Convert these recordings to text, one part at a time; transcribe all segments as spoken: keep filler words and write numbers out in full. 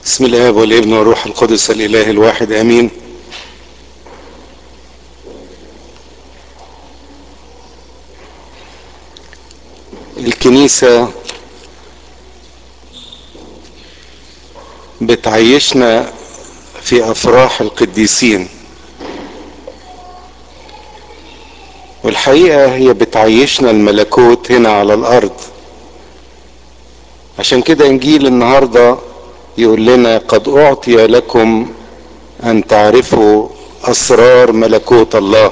بسم الله والابن والروح القدس الاله الواحد امين. الكنيسة بتعيشنا في افراح القديسين، والحقيقة هي بتعيشنا الملكوت هنا على الارض. عشان كده انجيل النهاردة يقول لنا قد اعطي لكم ان تعرفوا اسرار ملكوت الله.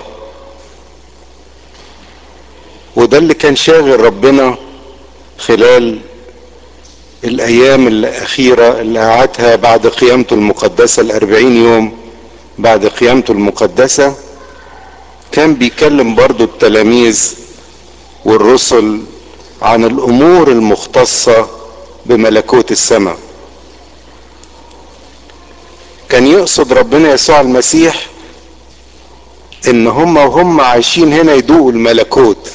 وده اللي كان شاغل ربنا خلال الايام الاخيرة اللي قعدها بعد قيامته المقدسة الاربعين يوم بعد قيامته المقدسة. كان بيكلم برضو التلاميذ والرسل عن الامور المختصة بملكوت السماء. كان يقصد ربنا يسوع المسيح ان هم وهم عايشين هنا يدوقوا الملكوت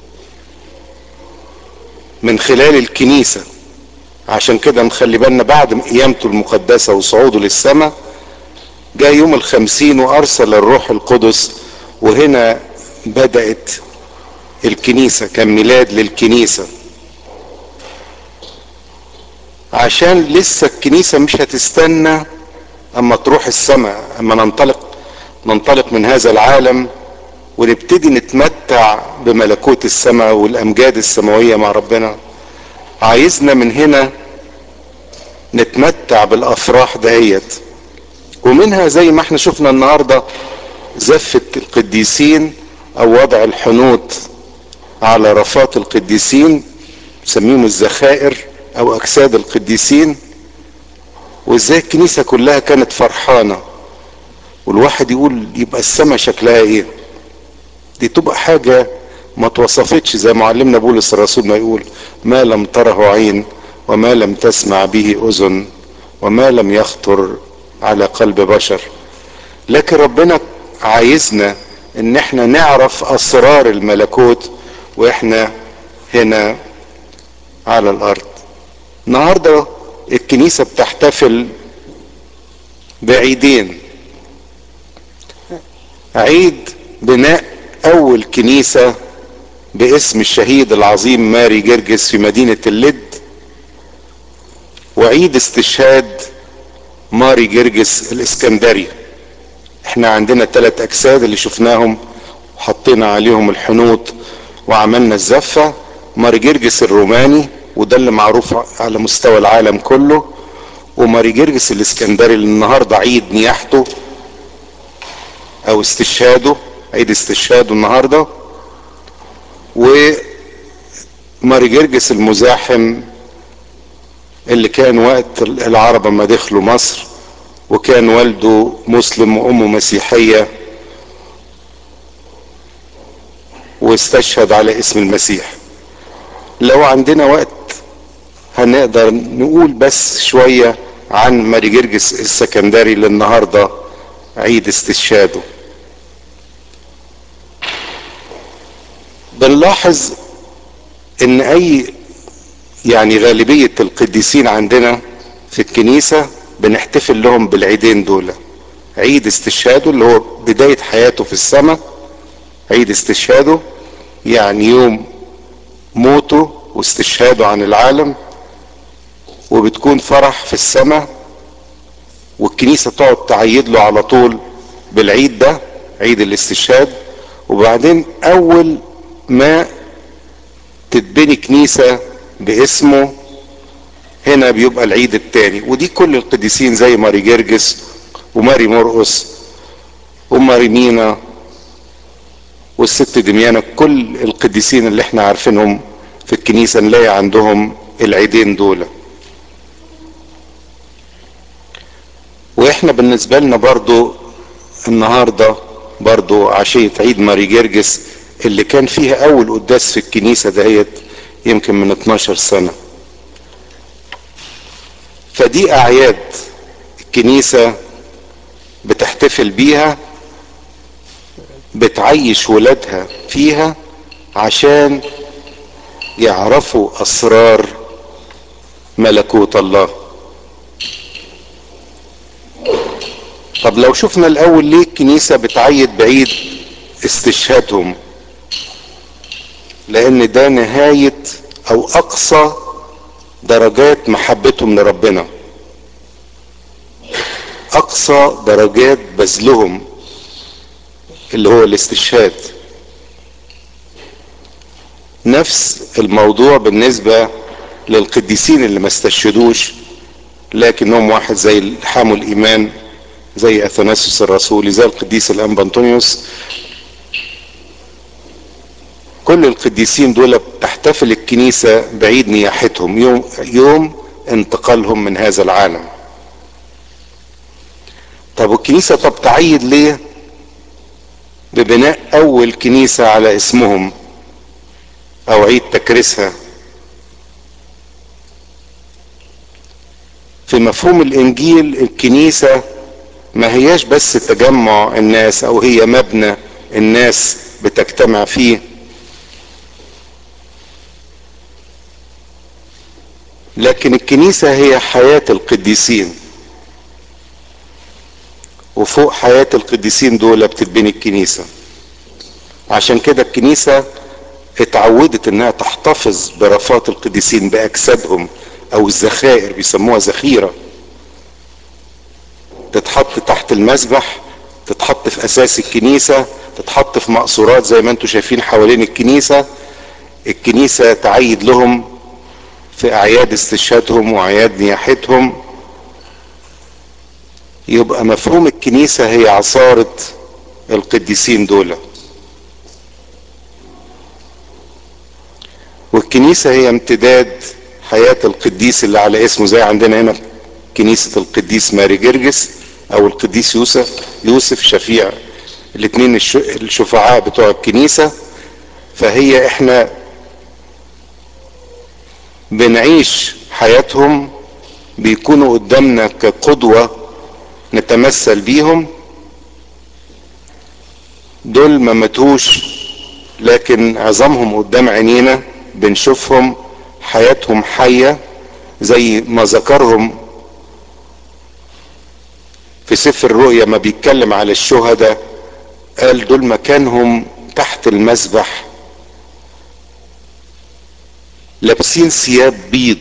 من خلال الكنيسة. عشان كده نخلي بالنا بعد قيامته المقدسة وصعوده للسماء جاء يوم الخمسين وارسل الروح القدس، وهنا بدأت الكنيسة، كان ميلاد للكنيسة. عشان لسه الكنيسة مش هتستنى اما تروح السماء، اما ننطلق ننطلق من هذا العالم ونبتدي نتمتع بملكوت السماء والامجاد السماوية مع ربنا. عايزنا من هنا نتمتع بالافراح دهيت، ومنها زي ما احنا شفنا النهاردة زفة القديسين او وضع الحنوط على رفات القديسين، سميهم الذخائر او اجساد القديسين. وازاي الكنيسة كلها كانت فرحانة، والواحد يقول يبقى السماء شكلها ايه؟ دي تبقى حاجة ما توصفتش، زي معلمنا بولس الرسول ما يقول ما لم تره عين وما لم تسمع به اذن وما لم يخطر على قلب بشر. لكن ربنا عايزنا ان احنا نعرف اسرار الملكوت واحنا هنا على الارض. النهارده الكنيسة بتحتفل بعيدين: عيد بناء اول كنيسة باسم الشهيد العظيم ماري جرجس في مدينة اللد، وعيد استشهاد ماري جرجس الاسكندري. احنا عندنا ثلاث اجساد اللي شفناهم وحطينا عليهم الحنوط وعملنا الزفة. ماري جرجس الروماني وده اللي معروف على مستوى العالم كله، وماري جرجس الاسكندري اللي النهاردة عيد نياحته او استشهاده، عيد استشهاده النهاردة. وماري جرجس المزاحم اللي كان وقت العرب ما دخلوا مصر، وكان والده مسلم وامه مسيحية، واستشهد على اسم المسيح. لو عندنا وقت هنقدر نقول بس شوية عن ماري جرجس السكندري اللي النهاردة عيد استشهاده. بنلاحظ ان اي يعني غالبية القديسين عندنا في الكنيسة بنحتفل لهم بالعيدين دول: عيد استشهاده اللي هو بداية حياته في السماء، عيد استشهاده يعني يوم موته واستشهاده عن العالم، وبتكون فرح في السماء، والكنيسة تقعد تعيد له على طول بالعيد ده، عيد الاستشهاد. وبعدين اول ما تتبني كنيسة باسمه هنا بيبقى العيد التاني. ودي كل القديسين زي ماري جرجس وماري مرقس وماري مينا والست دميانة، كل القديسين اللي احنا عارفينهم في الكنيسة نلاقي عندهم العيدين دول. واحنا بالنسبة لنا برضو النهاردة برضو عشية عيد ماري جرجس اللي كان فيها اول قداس في الكنيسة دهيت يمكن من اتناشر سنة. فدي اعياد الكنيسة بتحتفل بيها، بتعيش ولادها فيها عشان يعرفوا اسرار ملكوت الله. طب لو شفنا الاول ليه الكنيسة بتعيد بعيد استشهادهم؟ لان ده نهاية او اقصى درجات محبتهم لربنا، اقصى درجات بذلهم اللي هو الاستشهاد. نفس الموضوع بالنسبة للقديسين اللي ما استشهدوش لكنهم واحد زي حاموا الايمان، زي اثناسيوس الرسولي، زي القديس الانبا انطونيوس. كل القديسين دول تحتفل الكنيسة بعيد نياحتهم، يوم يوم انتقالهم من هذا العالم. طب والكنيسة طب تعيد ليه ببناء اول كنيسة على اسمهم او عيد تكريسها؟ في مفهوم الانجيل الكنيسة ما هياش بس تجمع الناس او هي مبنى الناس بتجتمع فيه، لكن الكنيسة هي حياة القديسين، وفوق حياة القديسين دول بتتبني الكنيسة. عشان كده الكنيسة اتعودت انها تحتفظ برفات القديسين باجسادهم او الذخائر، بيسموها ذخيرة، تتحط تحت المذبح، تتحط في اساس الكنيسة، تتحط في مقصورات زي ما انتم شايفين حوالين الكنيسة. الكنيسة تعيد لهم في اعياد استشهادهم واعياد نياحتهم. يبقى مفهوم الكنيسة هي عصارة القديسين دول، والكنيسة هي امتداد حياة القديس اللي على اسمه، زي عندنا هنا كنيسة القديس ماري جرجس او القديس يوسف يوسف شفيع، الاثنين الشفعاء بتوع الكنيسة. فهي احنا بنعيش حياتهم، بيكونوا قدامنا كقدوة نتمثل بيهم. دول ما ماتوش لكن عظامهم قدام عينينا، بنشوفهم، حياتهم حية زي ما ذكرهم في سفر الرؤيا ما بيتكلم على الشهداء. قال دول مكانهم تحت المذبح لابسين ثياب بيض،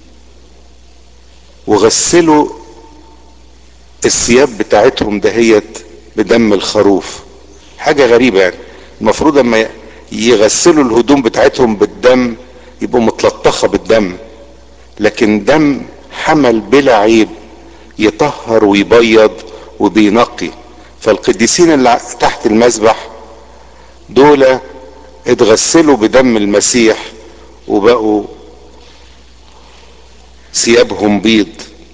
وغسلوا الثياب بتاعتهم دهيت بدم الخروف. حاجة غريبة يعني، المفروض اما يغسلوا الهدوم بتاعتهم بالدم يبقوا متلطخة بالدم، لكن دم حمل بلا عيب يطهر ويبيض وبينقي. فالقديسين اللي تحت المذبح دول اتغسلوا بدم المسيح وبقوا ثيابهم بيض.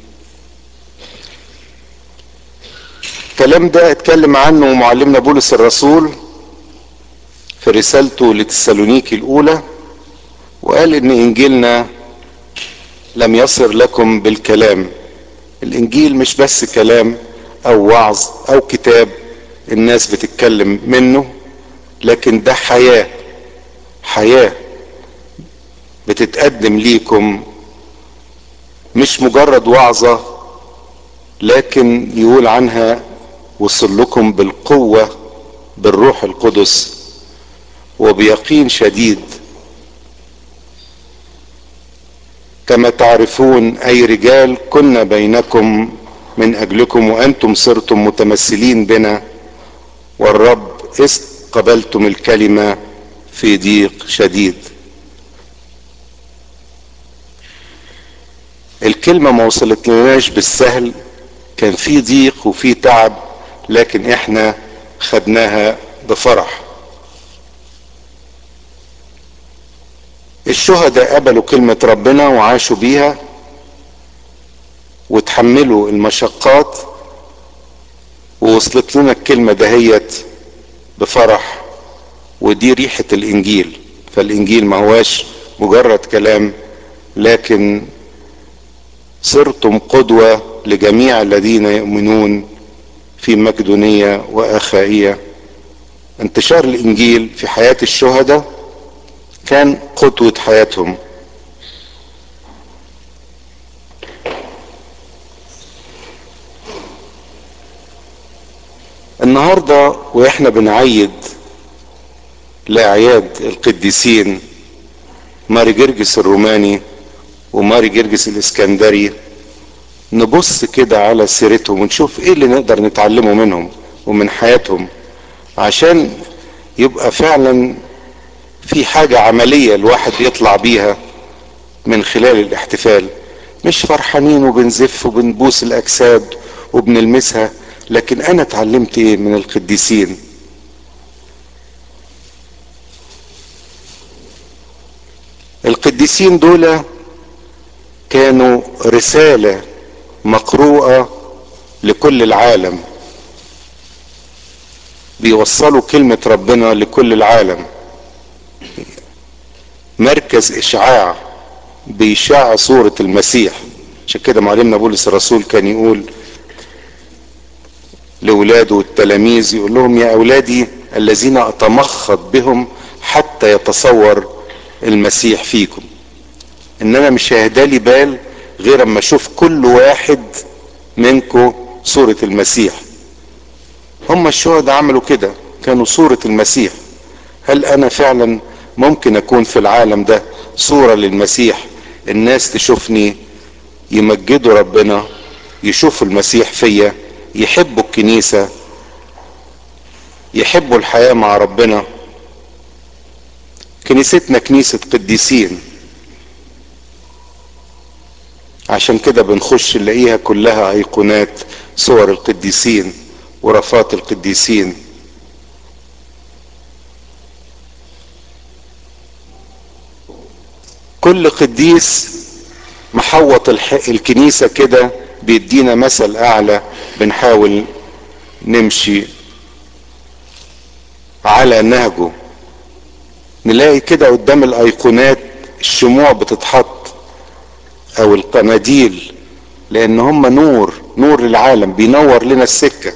الكلام ده اتكلم عنه معلمنا بولس الرسول في رسالته لتسالونيكي الاولى، وقال ان انجيلنا لم يصر لكم بالكلام. الانجيل مش بس كلام او وعظ او كتاب الناس بتتكلم منه، لكن ده حياة حياة بتتقدم ليكم، مش مجرد وعظة، لكن يقول عنها وصل لكم بالقوة بالروح القدس وبيقين شديد، كما تعرفون اي رجال كنا بينكم من اجلكم وانتم صرتم متمثلين بنا، والرب اذ قبلتم الكلمة في ضيق شديد. الكلمة ما وصلت لناش بالسهل، كان في ضيق وفي تعب، لكن احنا خدناها بفرح. الشهداء قبلوا كلمة ربنا وعاشوا بيها وتحملوا المشقات، ووصلت لنا الكلمة دهيت بفرح، ودي ريحة الانجيل. فالانجيل ما هواش مجرد كلام، لكن صرتم قدوة لجميع الذين يؤمنون في مقدونية واخائية. انتشار الانجيل في حياة الشهداء كان قدوة حياتهم. النهاردة واحنا بنعيد لأعياد القديسين ماري جرجس الروماني وماري جرجس الاسكندري، نبص كده على سيرتهم ونشوف ايه اللي نقدر نتعلمه منهم ومن حياتهم، عشان يبقى فعلا في حاجة عملية الواحد يطلع بيها من خلال الاحتفال. مش فرحانين وبنزف وبنبوس الاجساد وبنلمسها، لكن انا اتعلمت ايه من القديسين؟ القديسين دول كانوا رسالة مقروءة لكل العالم، بيوصلوا كلمة ربنا لكل العالم، مركز اشعاع بيشع صورة المسيح. عشان كده معلمنا بولس الرسول كان يقول لاولاده والتلاميذ، يقول لهم يا اولادي الذين اتمخض بهم حتى يتصور المسيح فيكم، ان انا مش هيهدالي بال غير اما اشوف كل واحد منكم صورة المسيح. هم الشهداء عملوا كده، كانوا صورة المسيح. هل انا فعلا ممكن اكون في العالم ده صورة للمسيح؟ الناس تشوفني يمجدوا ربنا، يشوفوا المسيح فيا، يحبوا الكنيسة، يحبوا الحياة مع ربنا. كنيستنا كنيسة قديسين، عشان كده بنخش نلاقيها كلها ايقونات صور القديسين ورفات القديسين. كل قديس محوط الكنيسة كده بيدينا مثل اعلى بنحاول نمشي على نهجه. نلاقي كده قدام الايقونات الشموع بتتحط او القناديل، لان هم نور، نور للعالم، بينور لنا السكة،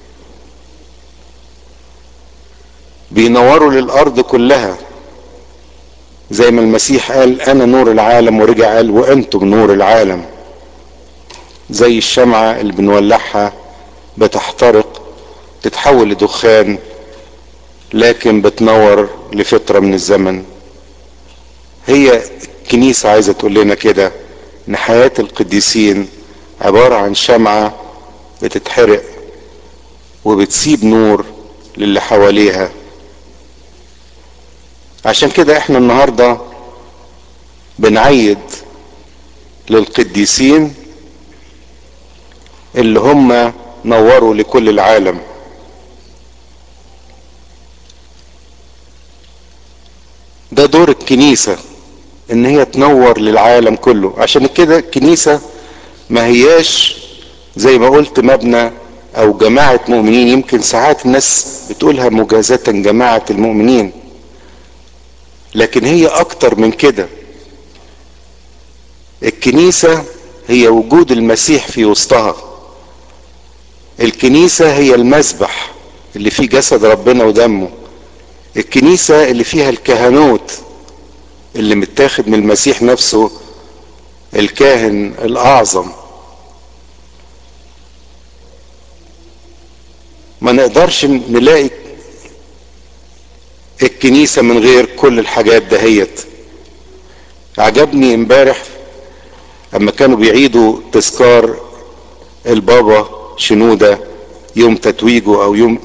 بينوروا للارض كلها. زي ما المسيح قال انا نور العالم، ورجع قال وانتم نور العالم. زي الشمعة اللي بنولعها بتحترق تتحول لدخان، لكن بتنور لفترة من الزمن. هي الكنيسة عايزة تقول لنا كده، ان حياة القديسين عبارة عن شمعة بتتحرق وبتسيب نور للي حواليها. عشان كده احنا النهاردة بنعيد للقديسين اللي هم نوروا لكل العالم. ده دور الكنيسة، ان هي تنور للعالم كله. عشان كده الكنيسة ما هياش زي ما قلت مبنى او جماعة مؤمنين. يمكن ساعات الناس بتقولها مجازة جماعة المؤمنين، لكن هي اكتر من كده. الكنيسة هي وجود المسيح في وسطها. الكنيسة هي المذبح اللي فيه جسد ربنا ودمه. الكنيسة اللي فيها الكهنوت اللي متاخد من المسيح نفسه، الكاهن الاعظم. ما نقدرش نلاقي الكنيسة من غير كل الحاجات دهيت. عجبني امبارح اما كانوا بيعيدوا تذكار البابا شنودة يوم تتويجه او يوم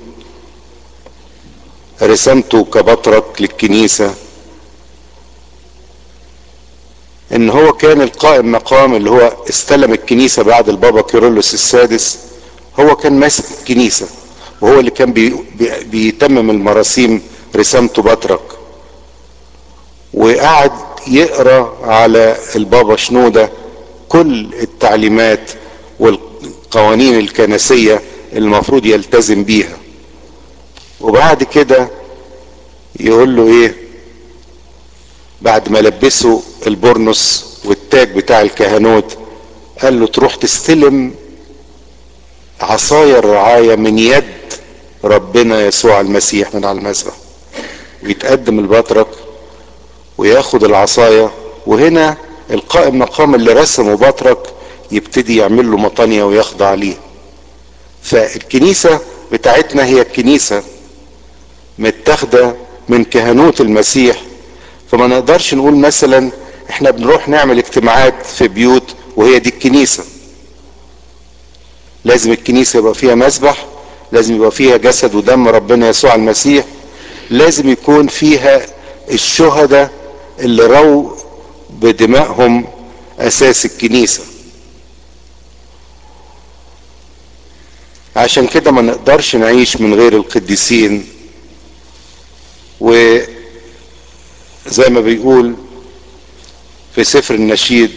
رسامته كبطرك للكنيسة، ان هو كان القائم مقام اللي هو استلم الكنيسة بعد البابا كيرلس السادس. هو كان ماسك الكنيسة، وهو اللي كان بي بي بيتمم المراسيم رسامته بطرك، وقعد يقرأ على البابا شنودة كل التعليمات والقوانين الكنسية المفروض يلتزم بيها. وبعد كده يقول له ايه بعد ما لبسه البرنس والتاج بتاع الكهنوت؟ قال له تروح تستلم عصايا الرعاية من يد ربنا يسوع المسيح من على المذبح. ويتقدم البطرك وياخد العصاية، وهنا القائم مقام اللي رسمه بطرك يبتدي يعمل له مطانية ويخضع ليه. فالكنيسة بتاعتنا هي الكنيسة، متاخدة من كهنوت المسيح. فما نقدرش نقول مثلا احنا بنروح نعمل اجتماعات في بيوت وهي دي الكنيسة. لازم الكنيسة يبقى فيها مسبح، لازم يبقى فيها جسد ودم ربنا يسوع المسيح، لازم يكون فيها الشهداء اللي رووا بدمائهم اساس الكنيسة. عشان كده ما نقدرش نعيش من غير القديسين. وزي ما بيقول في سفر النشيد: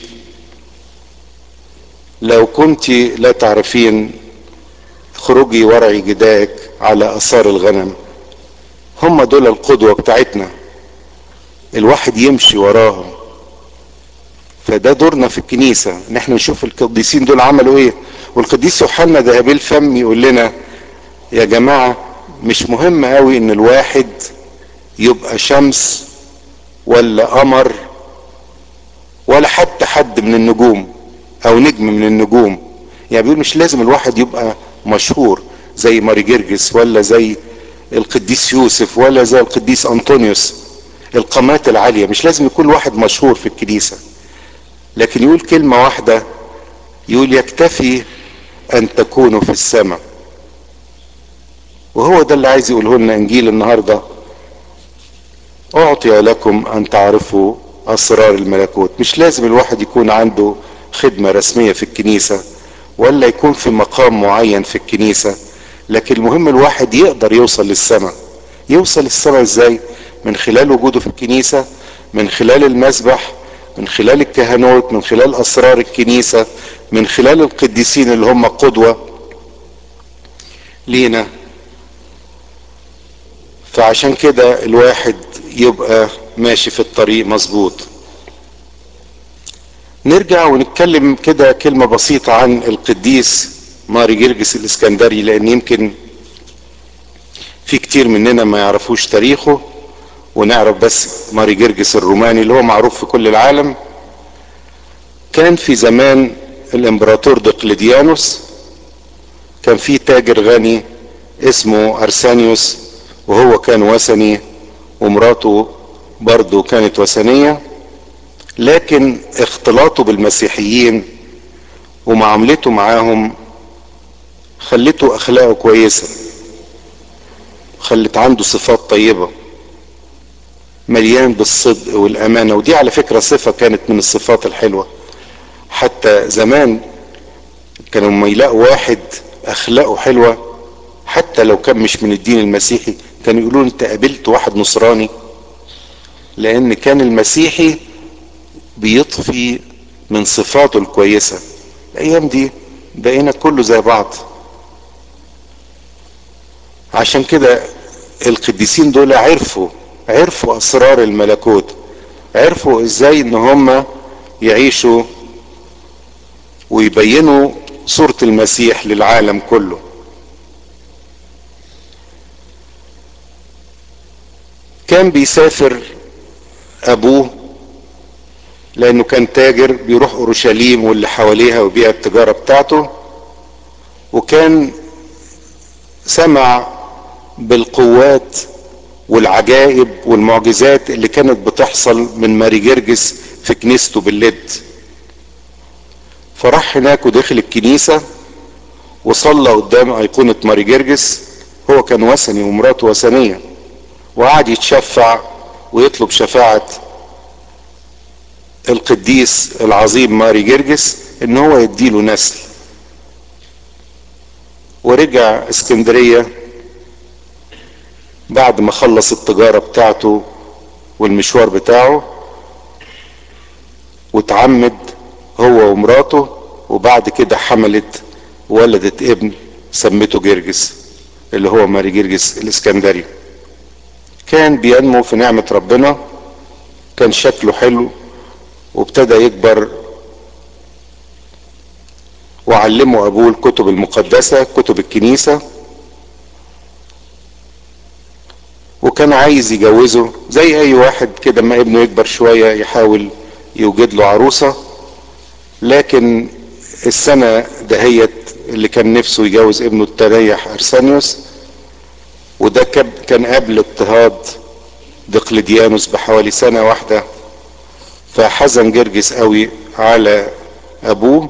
لو كنت لا تعرفين خروجي ورعي جدائك على اثار الغنم. هم دول القدوة بتاعتنا، الواحد يمشي وراهم. فده دورنا في الكنيسة، ان احنا نشوف القديسين دول عملوا ايه. والقديس يوحنا ذهبي الفم يقول لنا: يا جماعة، مش مهم قوي ان الواحد يبقى شمس ولا قمر ولا حتى حد من النجوم او نجم من النجوم. يعني بيقول مش لازم الواحد يبقى مشهور زي ماري جرجس ولا زي القديس يوسف ولا زي القديس انطونيوس، القامات العالية. مش لازم يكون واحد مشهور في الكنيسة، لكن يقول كلمة واحدة، يقول: يكتفي ان تكونوا في السماء. وهو ده اللي عايز يقوله لنا انجيل النهاردة: اعطي لكم ان تعرفوا اسرار الملكوت. مش لازم الواحد يكون عنده خدمة رسمية في الكنيسة ولا يكون في مقام معين في الكنيسة، لكن المهم الواحد يقدر يوصل للسماء. يوصل للسماء ازاي؟ من خلال وجوده في الكنيسة، من خلال المسبح، من خلال الكهنوت، من خلال اسرار الكنيسة، من خلال القديسين اللي هم قدوة لينا. فعشان كده الواحد يبقى ماشي في الطريق مظبوط. نرجع ونتكلم كده كلمة بسيطة عن القديس ماري جرجس الاسكندري، لان يمكن في كتير مننا ما يعرفوش تاريخه، ونعرف بس ماري جرجس الروماني اللي هو معروف في كل العالم. كان في زمان الامبراطور دقلديانوس، كان في تاجر غني اسمه ارسانيوس، وهو كان وثني، ومراته برضه كانت وثنية، لكن اختلاطه بالمسيحيين ومعاملته معاهم خلته اخلاقه كويسة، خلت عنده صفات طيبة، مليان بالصدق والامانة. ودي على فكرة صفة كانت من الصفات الحلوة. حتى زمان كانوا لما يلاقوا واحد اخلاقه حلوة، حتى لو كان مش من الدين المسيحي، كانوا يقولوا: انت قابلت واحد نصراني؟ لان كان المسيحي بيطفي من صفاته الكويسة. الايام دي بقينا كله زي بعض. عشان كده القديسين دول عرفوا عرفوا اسرار الملكوت، عرفوا ازاي ان هم يعيشوا ويبينوا صورة المسيح للعالم كله. كان بيسافر ابوه لانه كان تاجر، بيروح اورشليم واللي حواليها وبيع التجارة بتاعته، وكان سمع بالقوات والعجائب والمعجزات اللي كانت بتحصل من ماري جرجس في كنيسته باللد. فراح هناك ودخل الكنيسة وصلى قدام ايقونة ماري جرجس. هو كان وثني ومراته وثنية، وقعد يتشفع ويطلب شفاعة القديس العظيم ماري جرجس ان هو يديله نسل. ورجع اسكندرية بعد ما خلص التجارة بتاعته والمشوار بتاعه، وتعمد هو ومراته، وبعد كده حملت ولدت ابن سمته جرجس اللي هو ماري جرجس الاسكندري. كان بينمو في نعمة ربنا، كان شكله حلو، وابتدى يكبر، وعلمه ابوه الكتب المقدسة، كتب الكنيسة، وكان عايز يجوزه زي اي واحد كده ما ابنه يكبر شوية يحاول يوجد له عروسة. لكن السنة دهيت اللي كان نفسه يجوز ابنه التريح ارسانيوس، وده كان قبل اضطهاد دقلديانوس بحوالي سنة واحدة. فحزن جرجس قوي على ابوه.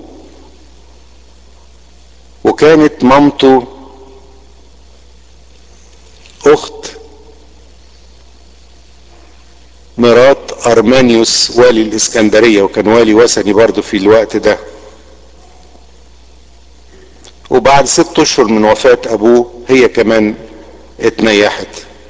وكانت مامته اخت مرات ارمانيوس والي الاسكندرية، وكان والي وثني برضه في الوقت ده. وبعد ست اشهر من وفاة ابوه هي كمان اتنيحت.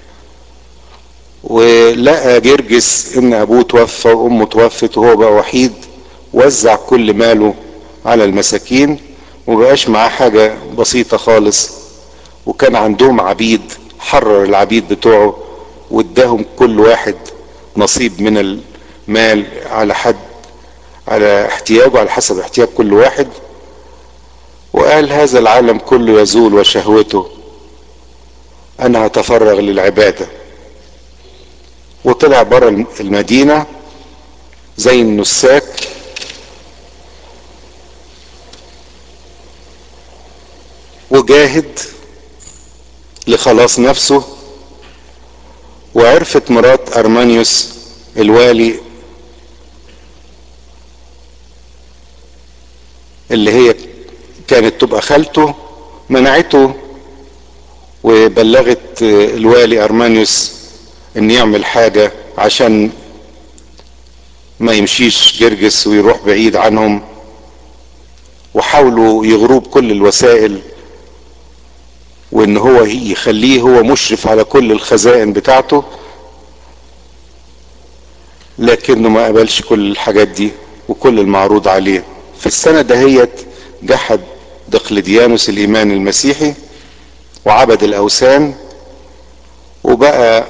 ولقى جرجس ان ابوه توفى وامه توفت وهو بقى وحيد، وزع كل ماله على المساكين، ومبقاش معاه حاجة بسيطة خالص. وكان عندهم عبيد، حرر العبيد بتوعه واداهم كل واحد نصيب من المال على حد على احتياجه، على حسب احتياج كل واحد. وقال هذا العالم كله يزول وشهوته، انا هتفرغ للعبادة. وطلع بره المدينة زي النساك، وجاهد لخلاص نفسه. وعرفت مرات ارمانيوس الوالي اللي هي كانت تبقى خالته، منعته وبلغت الوالي ارمانيوس ان يعمل حاجة عشان ما يمشيش جرجس ويروح بعيد عنهم. وحاولوا يغروه بكل الوسائل، وان هو يخليه هو مشرف على كل الخزائن بتاعته، لكنه ما قبلش كل الحاجات دي وكل المعروض عليه. في السنة دهيت جحد دقلديانوس الايمان المسيحي وعبد الاوثان، وبقى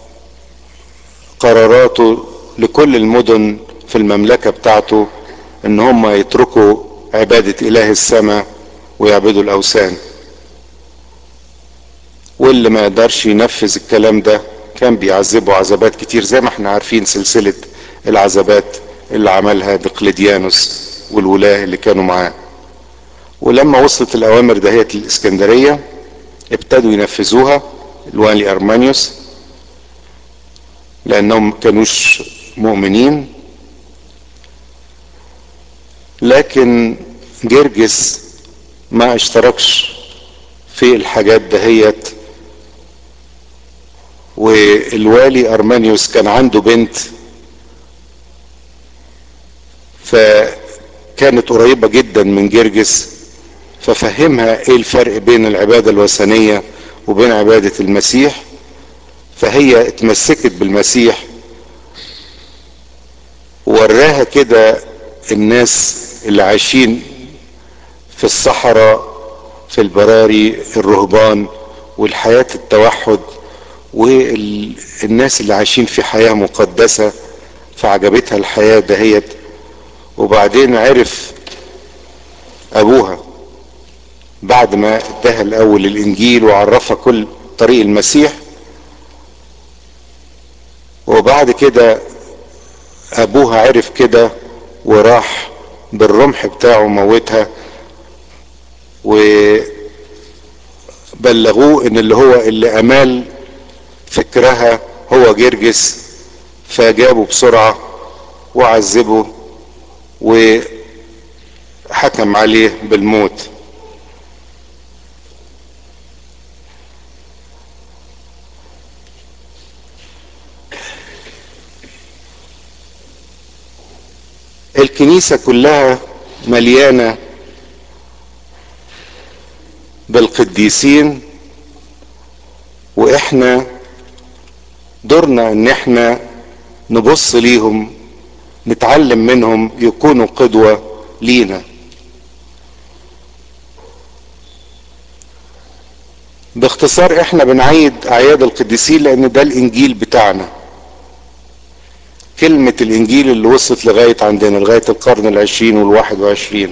قراراته لكل المدن في المملكة بتاعته ان هم يتركوا عبادة اله السماء ويعبدوا الاوثان. واللي ما يقدرش ينفذ الكلام ده كان بيعذبوا عذابات كتير، زي ما احنا عارفين سلسلة العذابات اللي عملها دقلديانوس والولاة اللي كانوا معاه. ولما وصلت الاوامر دهيت الاسكندرية ابتدوا ينفذوها الوالي ارمانيوس، لانهم كانوش مؤمنين. لكن جرجس ما اشتركش في الحاجات دهيت. والوالي ارمانيوس كان عنده بنت، فكانت قريبة جدا من جرجس، ففهمها ايه الفرق بين العبادة الوثنية وبين عبادة المسيح. فهي اتمسكت بالمسيح، ووراها كده الناس اللي عايشين في الصحراء في البراري، الرهبان والحياة التوحد، والناس اللي عايشين في حياة مقدسة، فعجبتها الحياة دهيت. وبعدين عرف ابوها بعد ما اداها الاول الانجيل وعرفها كل طريق المسيح، وبعد كده ابوها عرف كده وراح بالرمح بتاعه موتها. وبلغوه ان اللي هو اللي امال فكرها هو جرجس، فجابه بسرعة وعذبه وحكم عليه بالموت. الكنيسة كلها مليانة بالقديسين، واحنا دورنا ان احنا نبص ليهم، نتعلم منهم، يكونوا قدوة لينا. باختصار احنا بنعيد اعياد القديسين لان ده الانجيل بتاعنا، كلمة الانجيل اللي وصلت لغاية عندنا لغاية القرن العشرين والواحد وعشرين،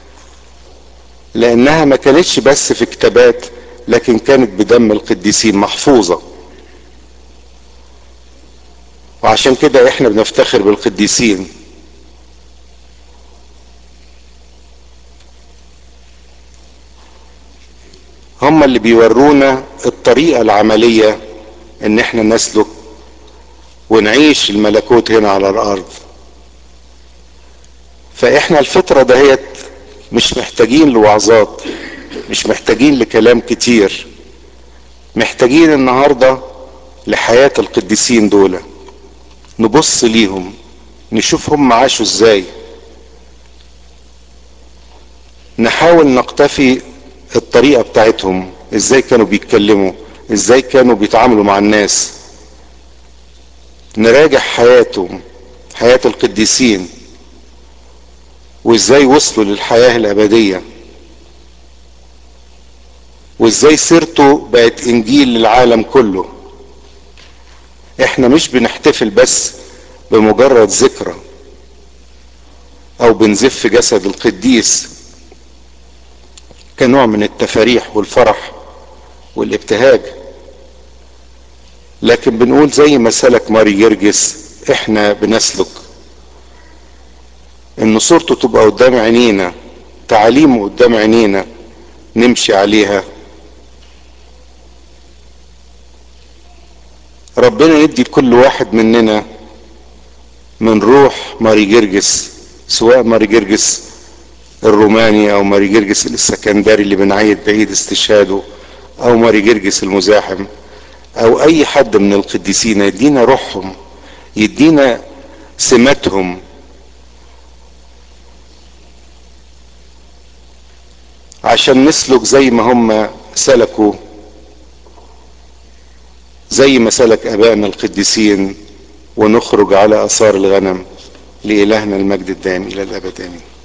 لانها ما كانتش بس في كتابات لكن كانت بدم القديسين محفوظة. وعشان كده احنا بنفتخر بالقديسين. هم اللي بيورونا الطريقة العملية ان احنا نسلك ونعيش الملكوت هنا على الارض. فاحنا الفترة دهيت مش محتاجين لوعظات، مش محتاجين لكلام كتير، محتاجين النهاردة لحياة القديسين دول، نبص ليهم نشوف هم عاشوا ازاي، نحاول نقتفي الطريقة بتاعتهم، ازاي كانوا بيتكلموا، ازاي كانوا بيتعاملوا مع الناس، نراجع حياتهم، حياة القديسين، وازاي وصلوا للحياة الابدية، وازاي سيرته بقت انجيل للعالم كله. احنا مش بنحتفل بس بمجرد ذكرى او بنزف جسد القديس كنوع من التفاريح والفرح والابتهاج، لكن بنقول زي ما سلك ماري جرجس احنا بنسلك، ان صورته تبقى قدام عينينا، تعاليمه قدام عينينا نمشي عليها. ربنا يدي لكل واحد مننا من روح ماري جرجس، سواء ماري جرجس الروماني او ماري جرجس الاسكندري اللي بنعيد بعيد استشهاده، او ماري جرجس المزاحم، او اي حد من القديسين، يدينا روحهم، يدينا سماتهم، عشان نسلك زي ما هم سلكوا، زي ما سلك ابائنا القديسين، ونخرج على اثار الغنم. لإلهنا المجد الدائم الى الابد امين.